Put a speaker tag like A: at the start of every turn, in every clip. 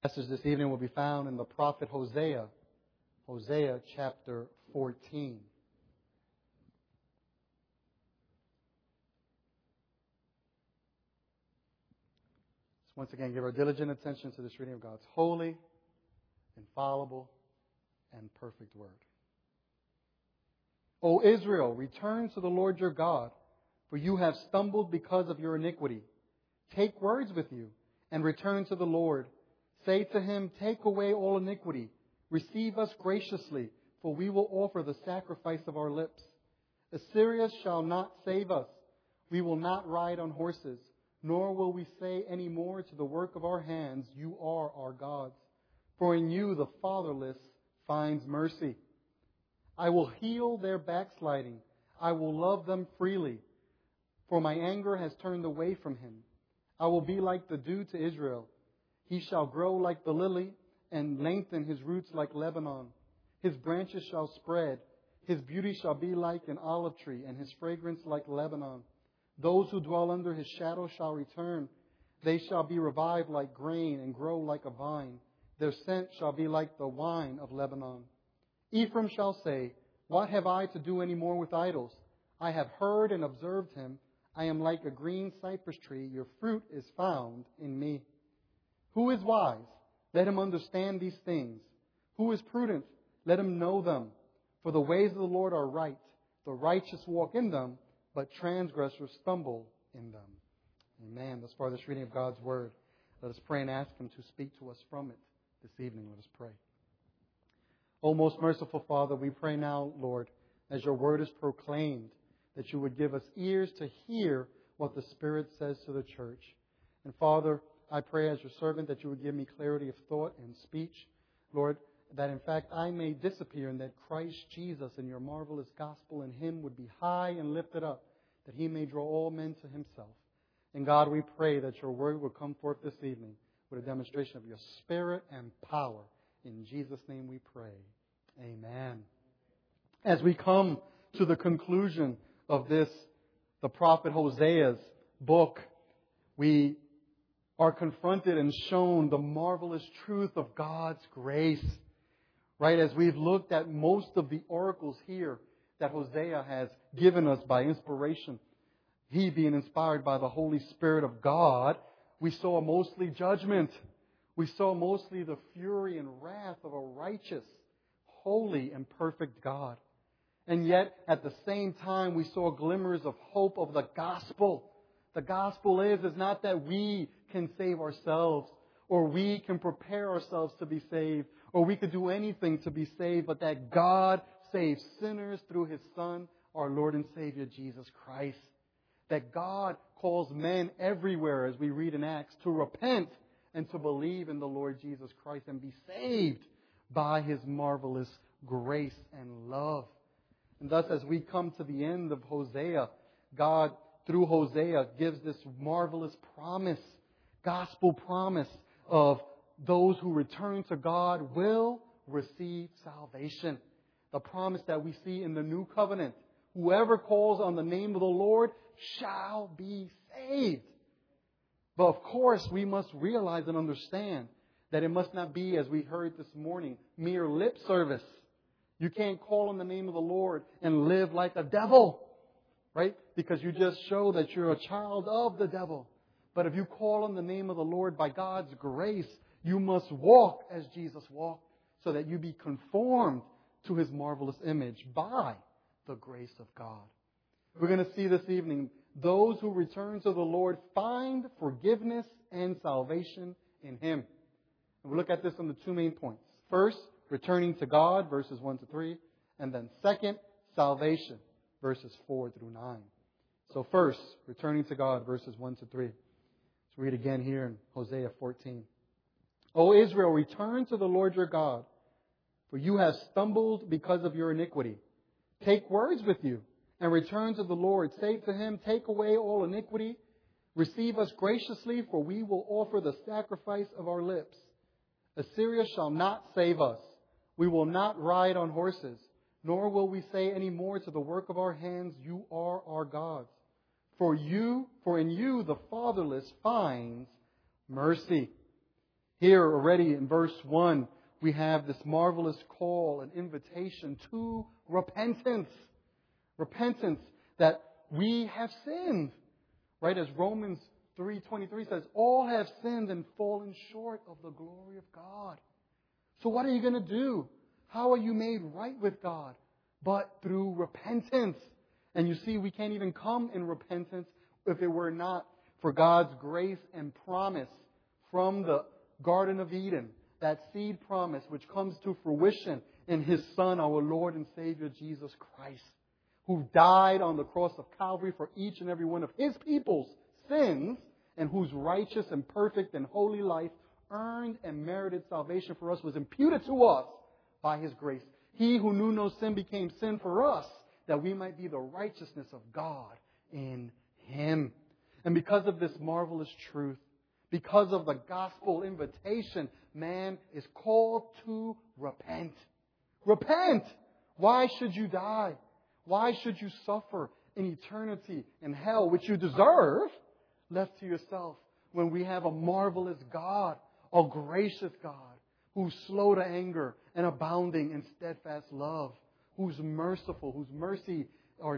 A: Message this evening will be found in the prophet Hosea, Hosea chapter 14. Let's once again give our diligent attention to this reading of God's holy, infallible, and perfect word. O Israel, return to the Lord your God, for you have stumbled because of your iniquity. Take words with you and return to the Lord. Say to him, take away all iniquity. Receive us graciously, for we will offer the sacrifice of our lips. Assyria shall not save us. We will not ride on horses, nor will we say any more to the work of our hands, you are our gods. For in you the fatherless finds mercy. I will heal their backsliding. I will love them freely, for my anger has turned away from him. I will be like the dew to Israel. He shall grow like the lily and lengthen his roots like Lebanon. His branches shall spread. His beauty shall be like an olive tree, and his fragrance like Lebanon. Those who dwell under his shadow shall return. They shall be revived like grain and grow like a vine. Their scent shall be like the wine of Lebanon. Ephraim shall say, what have I to do any more with idols? I have heard and observed him. I am like a green cypress tree. Your fruit is found in me. Who is wise? Let him understand these things. Who is prudent? Let him know them. For the ways of the Lord are right. The righteous walk in them, but transgressors stumble in them. Amen. Thus far, this reading of God's Word. Let us pray and ask Him to speak to us from it this evening. Let us pray. O most merciful Father, we pray now, Lord, as your Word is proclaimed, that you would give us ears to hear what the Spirit says to the church. And Father, I pray as your servant that you would give me clarity of thought and speech, Lord, that in fact I may disappear and that Christ Jesus and your marvelous gospel in Him would be high and lifted up, that He may draw all men to Himself. And God, we pray that your word will come forth this evening with a demonstration of your Spirit and power. In Jesus' name we pray. Amen. As we come to the conclusion of this, the prophet Hosea's book, we are confronted and shown the marvelous truth of God's grace. Right, as we've looked at most of the oracles here that Hosea has given us by inspiration, he being inspired by the Holy Spirit of God, we saw mostly judgment. We saw mostly the fury and wrath of a righteous, holy, and perfect God. And yet, at the same time, we saw glimmers of hope of the gospel. The gospel is not that we can save ourselves, or we can prepare ourselves to be saved, or we could do anything to be saved, but that God saves sinners through His Son, our Lord and Savior, Jesus Christ. That God calls men everywhere, as we read in Acts, to repent and to believe in the Lord Jesus Christ and be saved by His marvelous grace and love. And thus, as we come to the end of Hosea, God, through Hosea, gives this marvelous promise, gospel promise of those who return to God will receive salvation. The promise that we see in the new covenant. Whoever calls on the name of the Lord shall be saved. But of course, we must realize and understand that it must not be, as we heard this morning, mere lip service. You can't call on the name of the Lord and live like a devil, right? Because you just show that you're a child of the devil. But if you call on the name of the Lord by God's grace, you must walk as Jesus walked, so that you be conformed to His marvelous image by the grace of God. We're going to see this evening, those who return to the Lord find forgiveness and salvation in Him. And we'll look at this on the two main points. First, returning to God, verses 1 to 3. And then second, salvation, verses 4 through 9. So first, returning to God, verses 1 to 3. Let's read again here in Hosea 14. O Israel, return to the Lord your God, for you have stumbled because of your iniquity. Take words with you and return to the Lord. Say to Him, take away all iniquity. Receive us graciously, for we will offer the sacrifice of our lips. Assyria shall not save us. We will not ride on horses, nor will we say any more to the work of our hands, you are our gods. For in you the fatherless finds mercy. Here already in verse 1, we have this marvelous call, an invitation to repentance. Repentance that we have sinned. Right? As Romans 3:23 says, all have sinned and fallen short of the glory of God. So what are you going to do? How are you made right with God? But through repentance. And you see, we can't even come in repentance if it were not for God's grace and promise from the Garden of Eden. That seed promise which comes to fruition in His Son, our Lord and Savior, Jesus Christ, who died on the cross of Calvary for each and every one of His people's sins, and whose righteous and perfect and holy life earned and merited salvation for us was imputed to us by His grace. He who knew no sin became sin for us, that we might be the righteousness of God in Him. And because of this marvelous truth, because of the gospel invitation, man is called to repent. Repent! Why should you die? Why should you suffer in eternity in hell, which you deserve, left to yourself, when we have a marvelous God, a gracious God, who's slow to anger and abounding in steadfast love, who's merciful, whose mercies are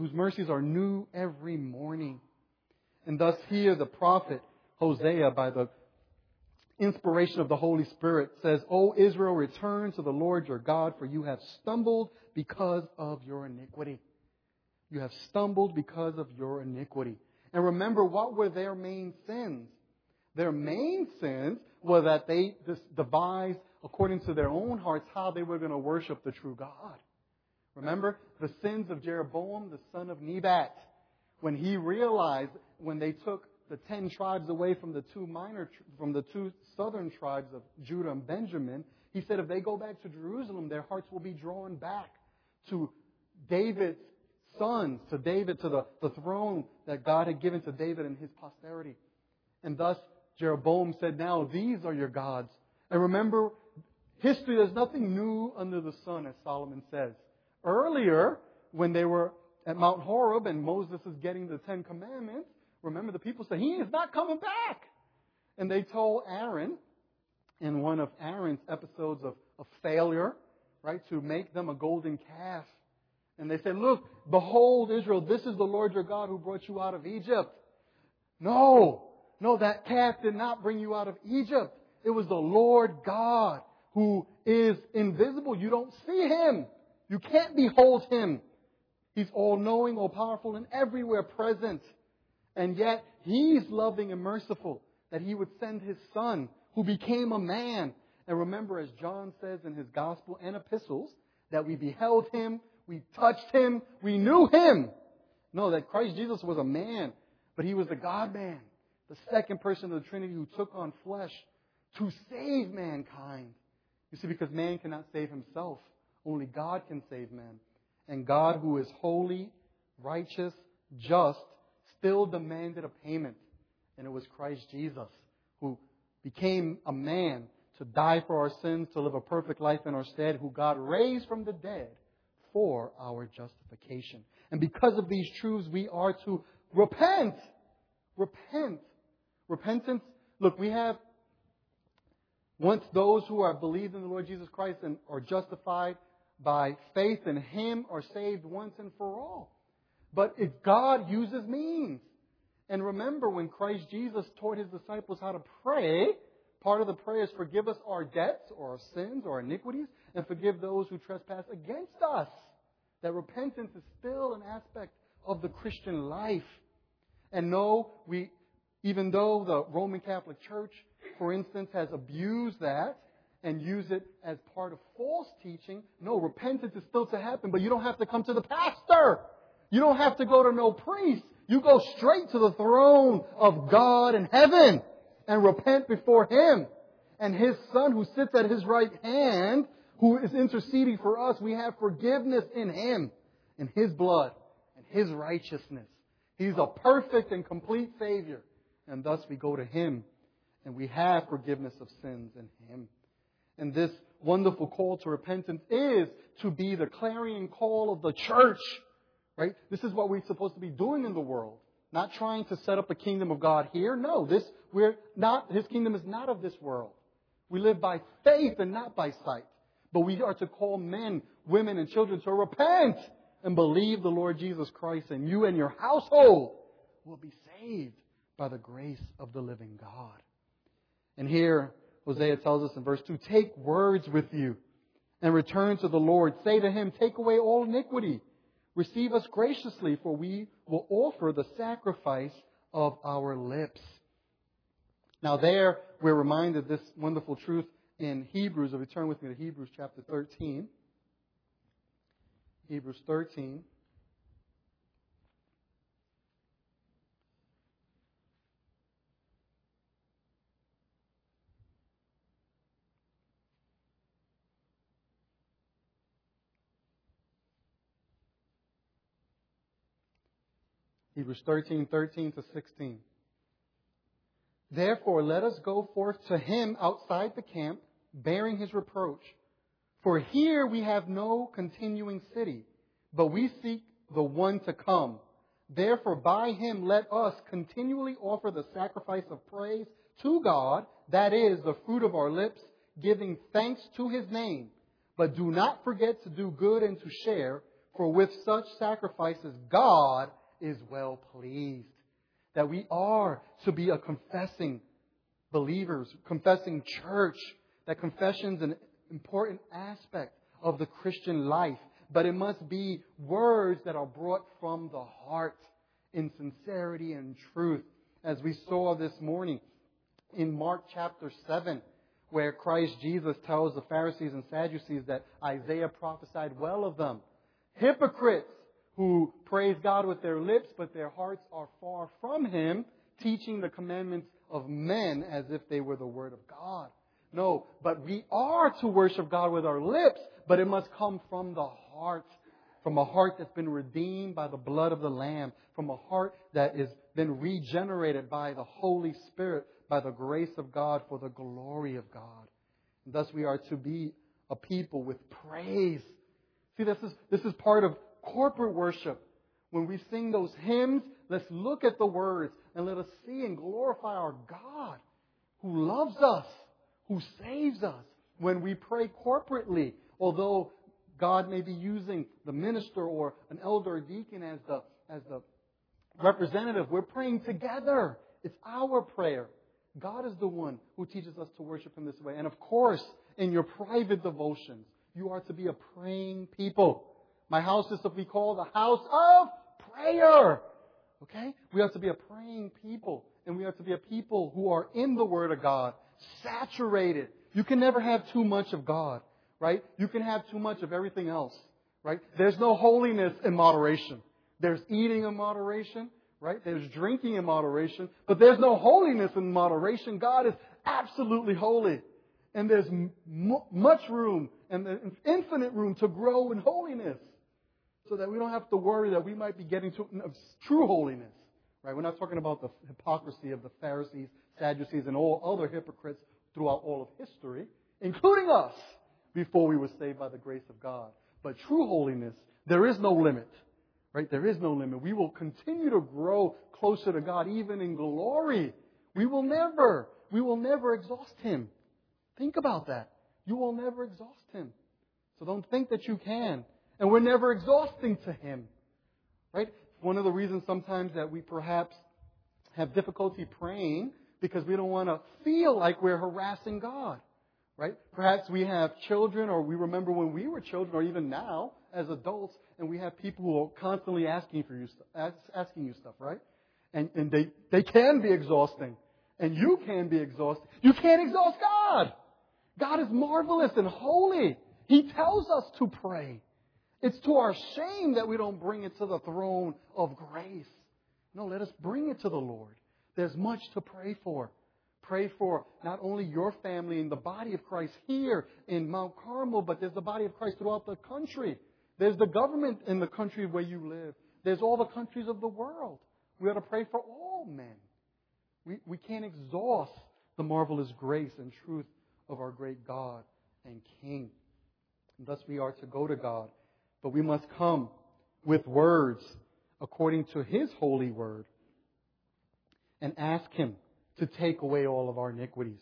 A: new every morning. And thus here the prophet Hosea, by the inspiration of the Holy Spirit, says, O Israel, return to the Lord your God, for you have stumbled because of your iniquity. You have stumbled because of your iniquity. And remember, what were their main sins? Their main sins were that they devised, according to their own hearts, how they were going to worship the true God. Remember the sins of Jeroboam, the son of Nebat, when he realized, when they took the 10 tribes away from the two southern tribes of Judah and Benjamin, he said, if they go back to Jerusalem, their hearts will be drawn back to David's sons, to the throne that God had given to David and his posterity. And thus, Jeroboam said, now these are your gods. And remember, history, there's nothing new under the sun, as Solomon says. Earlier, when they were at Mount Horeb and Moses is getting the 10 Commandments, remember the people said, he is not coming back. And they told Aaron, in one of Aaron's episodes of failure, right, to make them a golden calf. And they said, look, behold, Israel, this is the Lord your God who brought you out of Egypt. No, that calf did not bring you out of Egypt. It was the Lord God who is invisible. You don't see Him. You can't behold Him. He's all-knowing, all-powerful, and everywhere present. And yet, He's loving and merciful that He would send His Son, who became a man. And remember, as John says in his Gospel and epistles, that we beheld Him, we touched Him, we knew Him. No, that Christ Jesus was a man, but He was the God-man, the second person of the Trinity who took on flesh to save mankind. You see, because man cannot save himself. Only God can save man. And God, who is holy, righteous, just, still demanded a payment. And it was Christ Jesus who became a man to die for our sins, to live a perfect life in our stead, who God raised from the dead for our justification. And because of these truths, we are to repent. Repent. Repentance. Look, we have, once those who are believed in the Lord Jesus Christ and are justified by faith in Him are saved once and for all. But if God uses means. And remember, when Christ Jesus taught His disciples how to pray, part of the prayer is forgive us our debts or our sins or our iniquities and forgive those who trespass against us. That repentance is still an aspect of the Christian life. And no, even though the Roman Catholic Church, for instance, has abused that and used it as part of false teaching, no, repentance is still to happen, but you don't have to come to the pastor. You don't have to go to no priest. You go straight to the throne of God in heaven and repent before Him. And His Son who sits at His right hand, who is interceding for us, we have forgiveness in Him, in His blood and His righteousness. He's a perfect and complete Savior. And thus we go to Him and we have forgiveness of sins in Him. And this wonderful call to repentance is to be the clarion call of the church. Right? This is what we're supposed to be doing in the world. Not trying to set up a kingdom of God here. No, His kingdom is not of this world. We live by faith and not by sight. But we are to call men, women, and children to repent and believe the Lord Jesus Christ, and you and your household will be saved by the grace of the living God. And here, Hosea tells us in verse 2, take words with you and return to the Lord. Say to Him, take away all iniquity. Receive us graciously, for we will offer the sacrifice of our lips. Now there, we're reminded this wonderful truth in Hebrews. If you turn with me to Hebrews chapter 13. Hebrews 13. Hebrews 13:13 to 16. Therefore, let us go forth to Him outside the camp, bearing His reproach. For here we have no continuing city, but we seek the one to come. Therefore, by Him let us continually offer the sacrifice of praise to God, that is, the fruit of our lips, giving thanks to His name. But do not forget to do good and to share, for with such sacrifices God is well pleased. That we are to be a confessing believers, confessing church. That confession is an important aspect of the Christian life. But it must be words that are brought from the heart in sincerity and truth. As we saw this morning in Mark chapter 7, where Christ Jesus tells the Pharisees and Sadducees that Isaiah prophesied well of them. Hypocrites who praise God with their lips, but their hearts are far from Him, teaching the commandments of men as if they were the Word of God. No, but we are to worship God with our lips, but it must come from the heart. From a heart that's been redeemed by the blood of the Lamb. From a heart that has been regenerated by the Holy Spirit, by the grace of God, for the glory of God. And thus we are to be a people with praise. See, this is part of corporate worship. When we sing those hymns, let's look at the words and let us see and glorify our God who loves us, who saves us. When we pray corporately, although God may be using the minister or an elder or deacon as the representative, we're praying together. It's our prayer. God is the one who teaches us to worship Him this way. And of course, in your private devotions, you are to be a praying people. My house is to be called a house of prayer. Okay? We are to be a praying people. And we are to be a people who are in the Word of God, saturated. You can never have too much of God. Right? You can have too much of everything else. Right? There's no holiness in moderation. There's eating in moderation. Right? There's drinking in moderation. But there's no holiness in moderation. God is absolutely holy. And there's much room and infinite room to grow in holiness. So that we don't have to worry that we might be getting to true holiness. Right? We're not talking about the hypocrisy of the Pharisees, Sadducees, and all other hypocrites throughout all of history, including us, before we were saved by the grace of God. But true holiness, there is no limit. Right? There is no limit. We will continue to grow closer to God, even in glory. We will never exhaust Him. Think about that. You will never exhaust Him. So don't think that you can. And we're never exhausting to Him. Right? One of the reasons sometimes that we perhaps have difficulty praying because we don't want to feel like we're harassing God. Right? Perhaps we have children, or we remember when we were children, or even now as adults, and we have people who are constantly asking you stuff, right? And they can be exhausting. And you can be exhausted. You can't exhaust God. God is marvelous and holy. He tells us to pray. It's to our shame that we don't bring it to the throne of grace. No, let us bring it to the Lord. There's much to pray for. Pray for not only your family and the body of Christ here in Mount Carmel, but there's the body of Christ throughout the country. There's the government in the country where you live. There's all the countries of the world. We ought to pray for all men. We can't exhaust the marvelous grace and truth of our great God and King. And thus we are to go to God. But we must come with words according to His holy word and ask Him to take away all of our iniquities.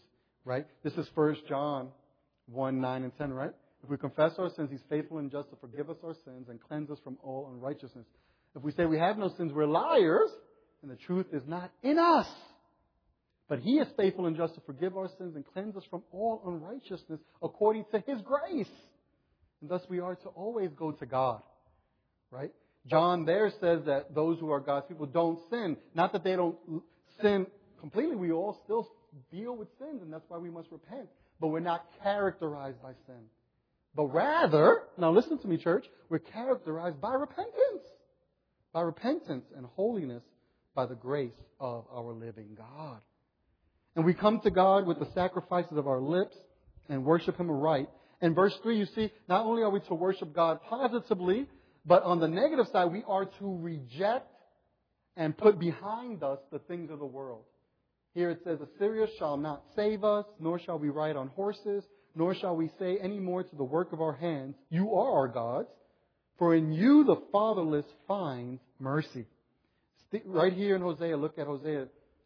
A: right? This is 1 John 1, 9 and 10, right? If we confess our sins, He's faithful and just to forgive us our sins and cleanse us from all unrighteousness. If we say we have no sins, we're liars, and the truth is not in us. But He is faithful and just to forgive our sins and cleanse us from all unrighteousness according to His grace. And thus we are to always go to God, right? John there says that those who are God's people don't sin. Not that they don't sin completely. We all still deal with sins, and that's why we must repent. But we're not characterized by sin. But rather, now listen to me, church, we're characterized by repentance. By repentance and holiness by the grace of our living God. And we come to God with the sacrifices of our lips and worship Him aright. In verse 3, you see, not only are we to worship God positively, but on the negative side, we are to reject and put behind us the things of the world. Here it says, Assyria shall not save us, nor shall we ride on horses, nor shall we say any more to the work of our hands, you are our gods, for in you the fatherless finds mercy. Right here in Hosea, look at Hosea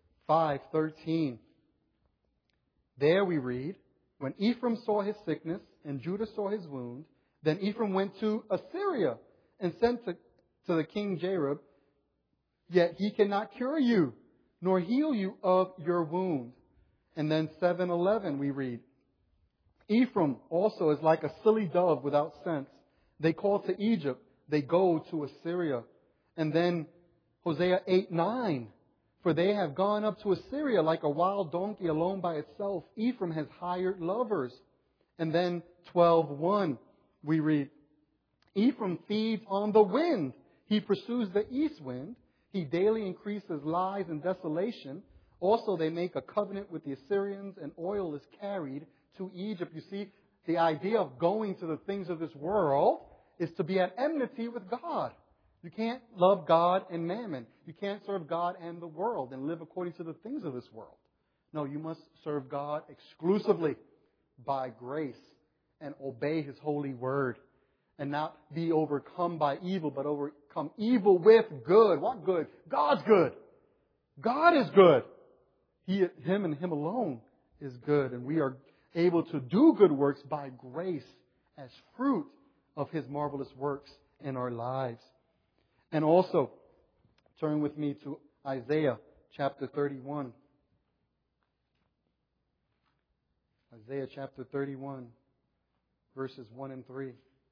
A: 5:13. There we read, when Ephraim saw his sickness and Judah saw his wound, then Ephraim went to Assyria and sent to the king Jareb, yet he cannot cure you, nor heal you of your wound. And then 7:11 we read, Ephraim also is like a silly dove without sense. They call to Egypt, they go to Assyria. And then Hosea 8:9, for they have gone up to Assyria like a wild donkey alone by itself. Ephraim has hired lovers. And then 12:1 we read, Ephraim feeds on the wind. He pursues the east wind. He daily increases lies and desolation. Also they make a covenant with the Assyrians, and oil is carried to Egypt. You see, the idea of going to the things of this world is to be at enmity with God. You can't love God and mammon. You can't serve God and the world and live according to the things of this world. No, you must serve God exclusively by grace and obey His holy word and not be overcome by evil, but overcome evil with good. What good? God's good. God is good. Him and Him alone is good. And we are able to do good works by grace as fruit of His marvelous works in our lives. And also, turn with me to Isaiah chapter 31. Isaiah chapter 31, verses 1 and 3.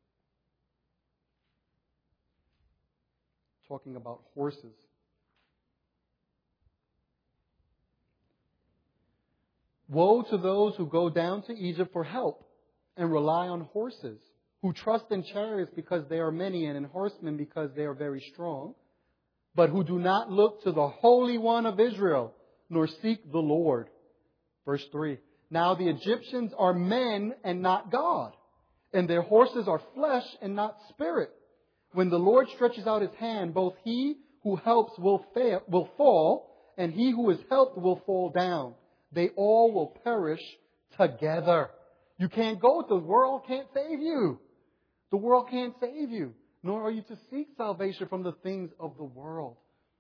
A: Talking about horses. Woe to those who go down to Egypt for help and rely on horses, who trust in chariots because they are many and in horsemen because they are very strong, but who do not look to the Holy One of Israel, nor seek the Lord. Verse 3. Now the Egyptians are men and not God, and their horses are flesh and not spirit. When the Lord stretches out His hand, both he who helps will fall, and he who is helped will fall down. They all will perish together. You can't go. The world can't save you. The world can't save you. Nor are you to seek salvation from the things of the world.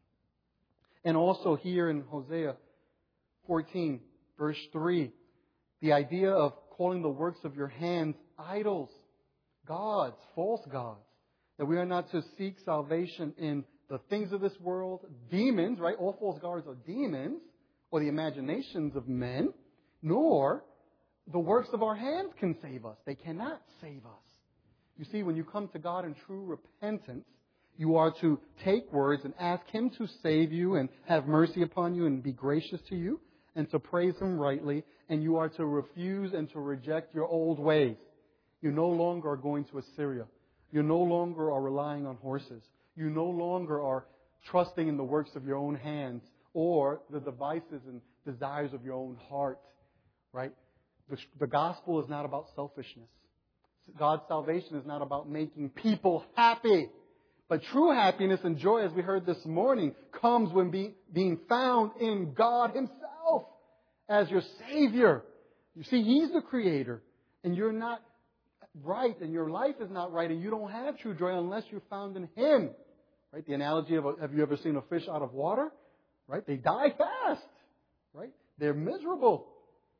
A: And also here in Hosea 14, verse 3, the idea of calling the works of your hands idols, gods, false gods. That we are not to seek salvation in the things of this world, demons, right? All false gods are demons, or the imaginations of men, nor the works of our hands can save us. They cannot save us. You see, when you come to God in true repentance, you are to take words and ask Him to save you and have mercy upon you and be gracious to you and to praise Him rightly. And you are to refuse and to reject your old ways. You no longer are going to Assyria. You no longer are relying on horses. You no longer are trusting in the works of your own hands or the devices and desires of your own heart. Right? The gospel is not about selfishness. God's salvation is not about making people happy. But true happiness and joy, as we heard this morning, comes when being found in God Himself as your Savior. You see, He's the Creator. And you're not right, and your life is not right, and you don't have true joy unless you're found in Him. Right? The analogy of, have you ever seen a fish out of water? Right? They die fast. Right? They're miserable.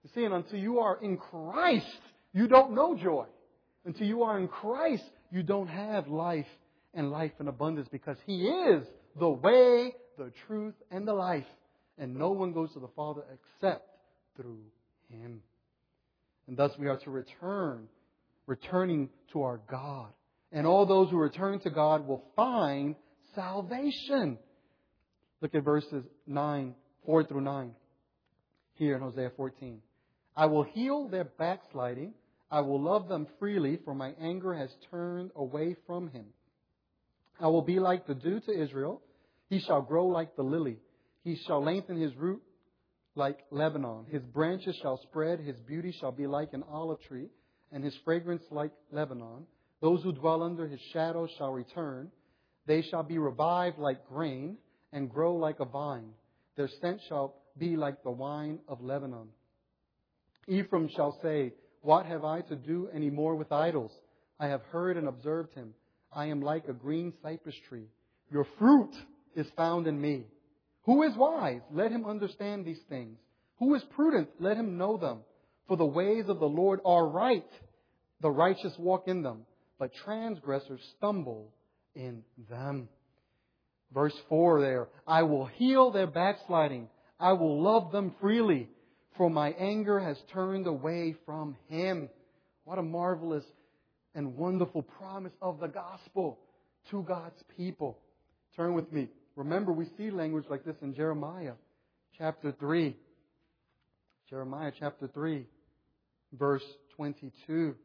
A: You see, and until you are in Christ, you don't know joy. Until you are in Christ, you don't have life and life in abundance, because He is the way, the truth, and the life. And no one goes to the Father except through Him. And thus we are to returning to our God. And all those who return to God will find salvation. Look at verses 4 through 9. Here in Hosea 14. I will heal their backsliding. I will love them freely, for my anger has turned away from him. I will be like the dew to Israel. He shall grow like the lily. He shall lengthen his root like Lebanon. His branches shall spread. His beauty shall be like an olive tree, and his fragrance like Lebanon. Those who dwell under his shadow shall return. They shall be revived like grain and grow like a vine. Their scent shall be like the wine of Lebanon. Ephraim shall say, what have I to do any more with idols? I have heard and observed him. I am like a green cypress tree. Your fruit is found in me. Who is wise? Let him understand these things. Who is prudent? Let him know them. For the ways of the Lord are right. The righteous walk in them, but transgressors stumble in them. Verse 4 there. I will heal their backsliding. I will love them freely, for my anger has turned away from him. What a marvelous and wonderful promise of the gospel to God's people. Turn with me. Remember, we see language like this in Jeremiah chapter 3. Jeremiah chapter 3, verse 22.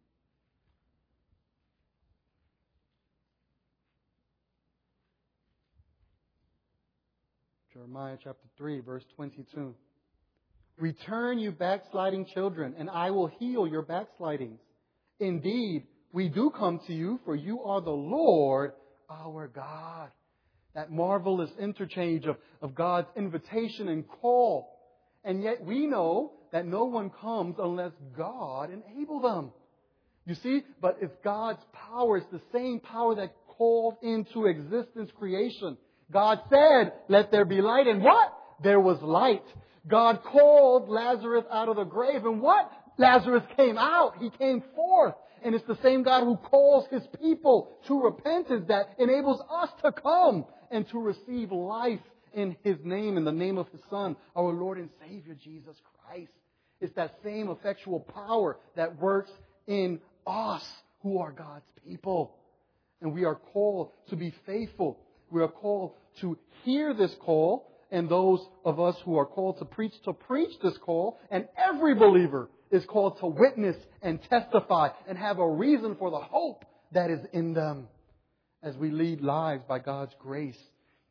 A: Jeremiah chapter 3, verse 22. Return, you backsliding children, and I will heal your backslidings. Indeed, we do come to you, for you are the Lord our God. That marvelous interchange of God's invitation and call. And yet we know that no one comes unless God enables them. You see, but it's God's power. It's the same power that called into existence creation. God said, let there be light. And what? There was light. God called Lazarus out of the grave. And what? Lazarus came out. He came forth. And it's the same God who calls His people to repentance that enables us to come and to receive life in His name, in the name of His Son, our Lord and Savior, Jesus Christ. It's that same effectual power that works in us who are God's people. And we are called to be faithful. We are called to hear this call, and those of us who are called to preach this call, and every believer is called to witness and testify and have a reason for the hope that is in them as we lead lives by God's grace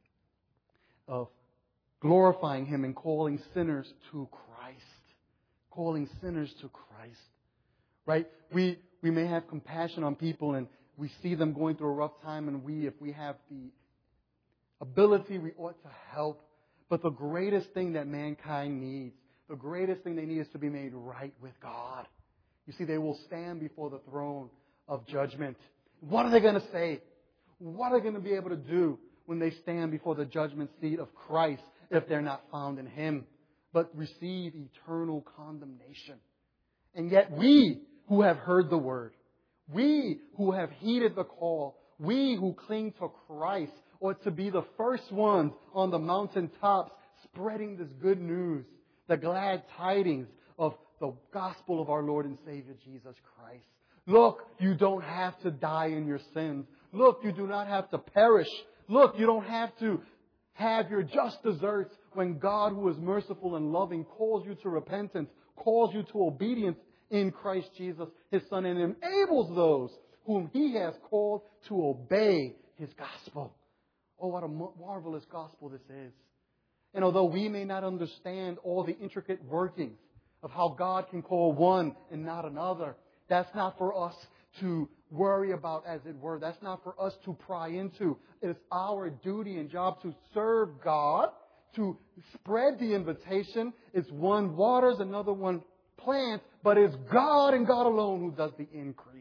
A: of glorifying Him and calling sinners to Christ. Calling sinners to Christ. Right? We may have compassion on people and we see them going through a rough time, and if we have the ability, we ought to help. But the greatest thing that mankind needs, the greatest thing they need is to be made right with God. You see, they will stand before the throne of judgment. What are they going to say? What are they going to be able to do when they stand before the judgment seat of Christ if they're not found in Him, but receive eternal condemnation? And yet we who have heard the word, we who have heeded the call, we who cling to Christ ought to be the first ones on the mountaintops spreading this good news, the glad tidings of the gospel of our Lord and Savior Jesus Christ. Look, you don't have to die in your sins. Look, you do not have to perish. Look, you don't have to have your just deserts when God, who is merciful and loving, calls you to repentance, calls you to obedience in Christ Jesus, His Son, and enables those whom He has called to obey His gospel. Oh, what a marvelous gospel this is. And although we may not understand all the intricate workings of how God can call one and not another, that's not for us to worry about, as it were. That's not for us to pry into. It's our duty and job to serve God, to spread the invitation. It's one waters, another one plants, but it's God and God alone who does the increase.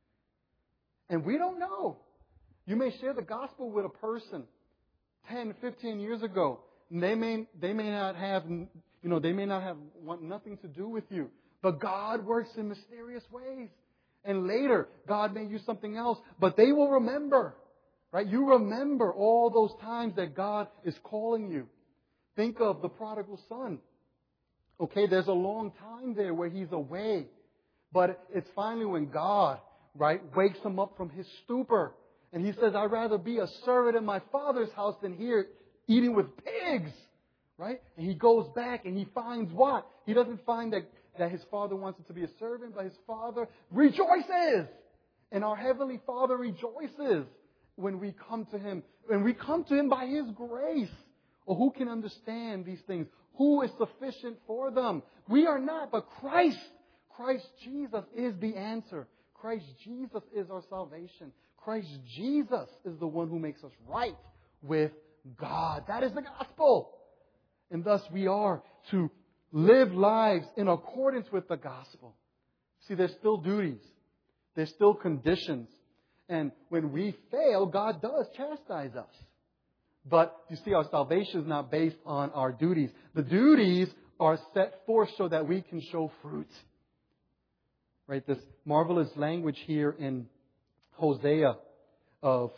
A: And we don't know. You may share the gospel with a person 10, 15 years ago. And they may not have, They may not want nothing to do with you. But God works in mysterious ways. And later, God may use something else. But they will remember. Right? You remember all those times that God is calling you. Think of the prodigal son. Okay, there's a long time there where he's away. But it's finally when God, right, wakes him up from his stupor. And he says, I'd rather be a servant in my father's house than here eating with pigs. Right? And he goes back and he finds what? He doesn't find that his father wants him to be a servant, but his father rejoices. And our Heavenly Father rejoices when we come to Him. When we come to Him by His grace. Or who can understand these things? Who is sufficient for them? We are not, but Christ. Christ Jesus is the answer. Christ Jesus is our salvation. Christ Jesus is the one who makes us right with God. That is the gospel. And thus we are to live lives in accordance with the gospel. See, there's still duties. There's still conditions. And when we fail, God does chastise us. But you see, our salvation is not based on our duties. The duties are set forth so that we can show fruit. Right? This marvelous language here in Hosea of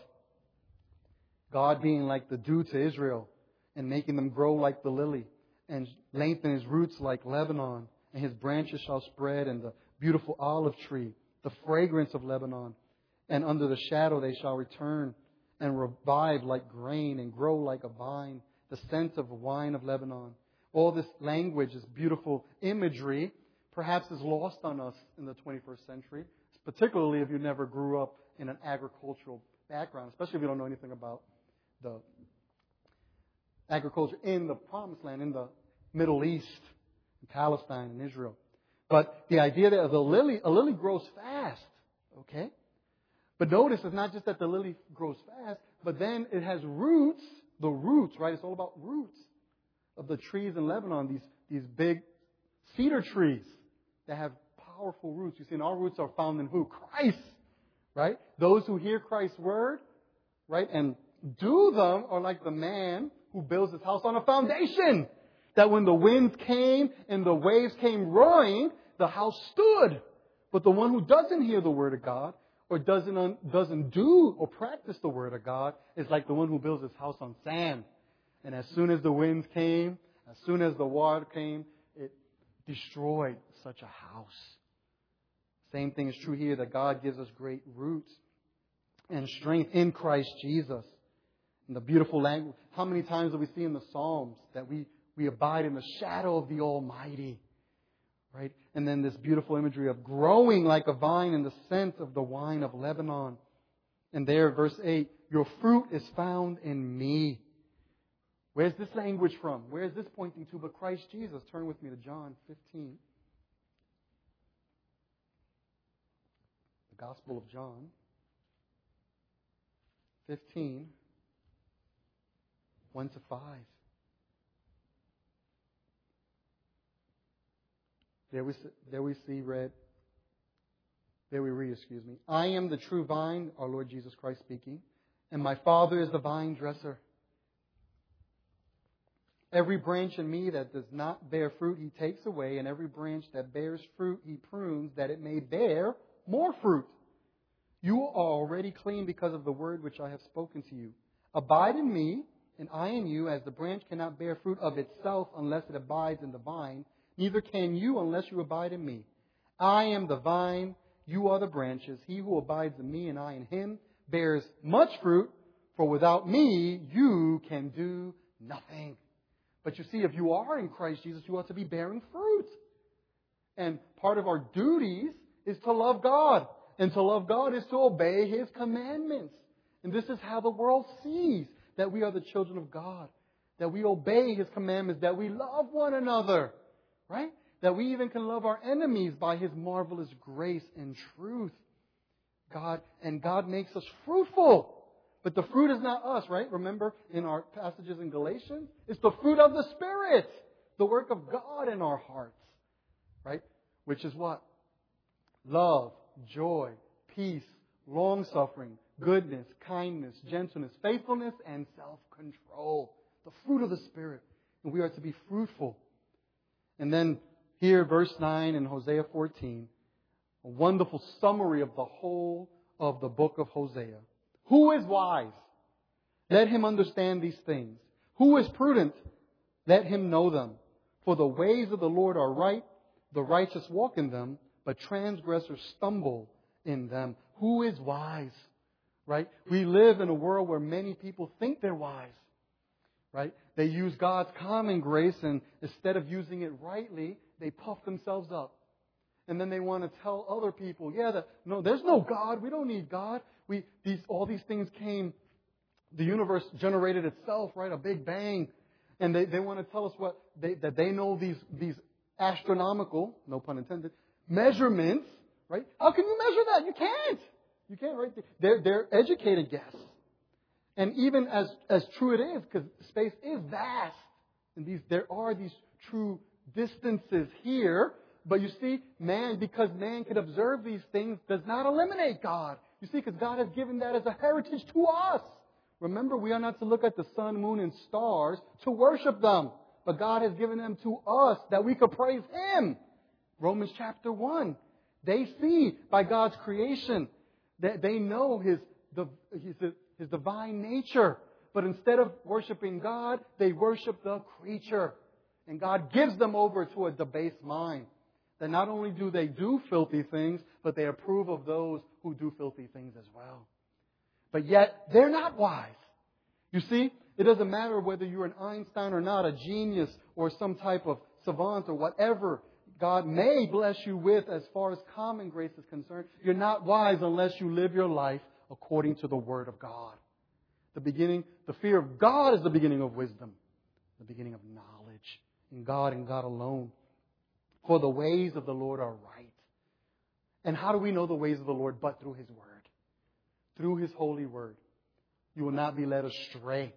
A: God being like the dew to Israel and making them grow like the lily and lengthen His roots like Lebanon, and His branches shall spread in the beautiful olive tree, the fragrance of Lebanon, and under the shadow they shall return and revive like grain and grow like a vine, the scent of wine of Lebanon. All this language, this beautiful imagery, perhaps is lost on us in the 21st century, particularly if you never grew up in an agricultural background, especially if you don't know anything about the agriculture in the Promised Land, in the Middle East, in Palestine and Israel. But the idea that a lily grows fast, okay? But notice it's not just that the lily grows fast, but then it has roots, the roots, right? It's all about roots of the trees in Lebanon, these big cedar trees that have powerful roots. You see, and our roots are found in who? Christ, right? Those who hear Christ's word, right, and do them are like the man who builds his house on a foundation. That when the winds came and the waves came roaring, the house stood. But the one who doesn't hear the word of God or doesn't do or practice the word of God is like the one who builds his house on sand. And as soon as the winds came, as soon as the water came, it destroyed such a house. Same thing is true here, that God gives us great roots and strength in Christ Jesus. And the beautiful language. How many times do we see in the Psalms that we abide in the shadow of the Almighty? Right? And then this beautiful imagery of growing like a vine in the scent of the wine of Lebanon. And there, verse 8, your fruit is found in me. Where's this language from? Where is this pointing to? But Christ Jesus. Turn with me to John 15. The Gospel of John 15. 1 to 5. There we read, I am the true vine, our Lord Jesus Christ speaking, and my Father is the vine dresser. Every branch in me that does not bear fruit, He takes away, and every branch that bears fruit, He prunes, that it may bear more fruit. You are already clean because of the word which I have spoken to you. Abide in me, and I in you, as the branch cannot bear fruit of itself unless it abides in the vine, neither can you unless you abide in me. I am the vine, you are the branches. He who abides in me and I in him bears much fruit, for without me you can do nothing. But you see, if you are in Christ Jesus, you ought to be bearing fruit. And part of our duties is to love God. And to love God is to obey His commandments. And this is how the world sees that we are the children of God, that we obey His commandments, that we love one another, right? That we even can love our enemies by His marvelous grace and truth. God makes us fruitful. But the fruit is not us, right? Remember in our passages in Galatians? It's the fruit of the Spirit, the work of God in our hearts, right? Which is what? Love, joy, peace, long-suffering, goodness, kindness, gentleness, faithfulness, and self-control. The fruit of the Spirit. And we are to be fruitful. And then here, verse 9 in Hosea 14, a wonderful summary of the whole of the book of Hosea. Who is wise? Let him understand these things. Who is prudent? Let him know them. For the ways of the Lord are right, the righteous walk in them, but transgressors stumble in them. Who is wise? Right? We live in a world where many people think they're wise. Right? They use God's common grace, and instead of using it rightly, they puff themselves up. And then they want to tell other people, no, there's no God. We don't need God. All these things came, the universe generated itself, right? A big bang. And they want to tell us that they know these astronomical, no pun intended, measurements, right? How can you measure that? You can't. You can't, right? They're educated guess. And even as true it is, because space is vast, and there are these true distances here. But you see, because man can observe these things, does not eliminate God. You see, because God has given that as a heritage to us. Remember, we are not to look at the sun, moon, and stars to worship them. But God has given them to us that we could praise Him. Romans chapter 1. They see by God's creation that they know His divine nature. But instead of worshiping God, they worship the creature. And God gives them over to a debased mind. That not only do they do filthy things, but they approve of those who do filthy things as well. But yet, they're not wise. You see, it doesn't matter whether you're an Einstein or not, a genius or some type of savant or whatever God may bless you with as far as common grace is concerned. You're not wise unless you live your life according to the Word of God. The fear of God is the beginning of wisdom, the beginning of knowledge in God and God alone. For the ways of the Lord are right. And how do we know the ways of the Lord? But through His Word. Through His holy Word. You will not be led astray.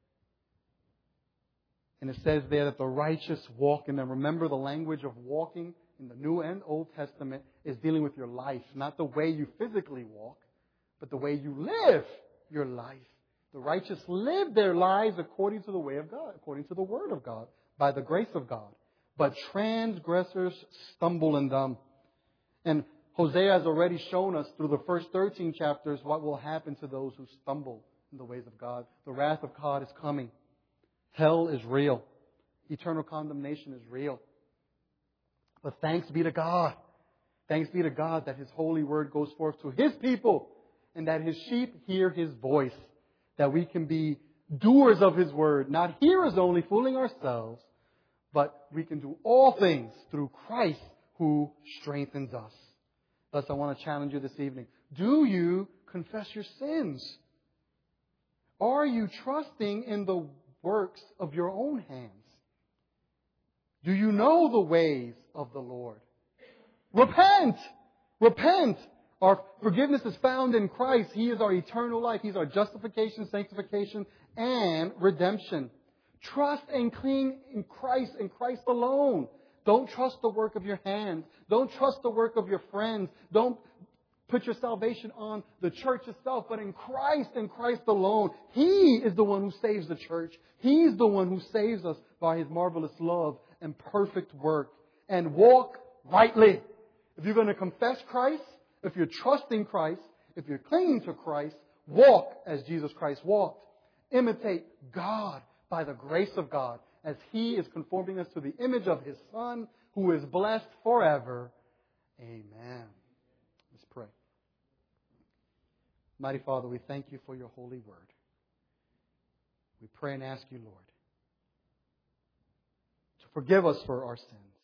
A: And it says there that the righteous walk in them. Remember, the language of walking in the New and Old Testament is dealing with your life. Not the way you physically walk, but the way you live your life. The righteous live their lives according to the way of God, according to the Word of God, by the grace of God. But transgressors stumble in them. And Hosea has already shown us through the first 13 chapters what will happen to those who stumble in the ways of God. The wrath of God is coming. Hell is real. Eternal condemnation is real. But thanks be to God. Thanks be to God that His holy word goes forth to His people and that His sheep hear His voice. That we can be doers of His word, not hearers only, fooling ourselves. But we can do all things through Christ who strengthens us. Thus, I want to challenge you this evening. Do you confess your sins? Are you trusting in the works of your own hands? Do you know the ways of the Lord? Repent! Repent! Our forgiveness is found in Christ. He is our eternal life. He's our justification, sanctification, and redemption. Trust and cling in Christ and Christ alone. Don't trust the work of your hands. Don't trust the work of your friends. Don't put your salvation on the church itself, but in Christ and Christ alone. He is the one who saves the church. He's the one who saves us by His marvelous love and perfect work. And walk rightly. If you're going to confess Christ, if you're trusting Christ, if you're clinging to Christ, walk as Jesus Christ walked. Imitate God by the grace of God, as He is conforming us to the image of His Son, who is blessed forever. Amen. Let's pray. Mighty Father, we thank You for Your holy word. We pray and ask You, Lord, to forgive us for our sins,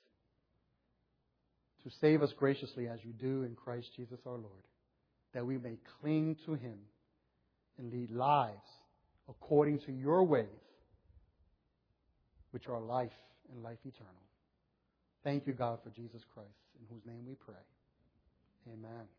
A: to save us graciously as You do in Christ Jesus our Lord, that we may cling to Him and lead lives according to Your ways, which are life and life eternal. Thank You, God, for Jesus Christ, in whose name we pray. Amen.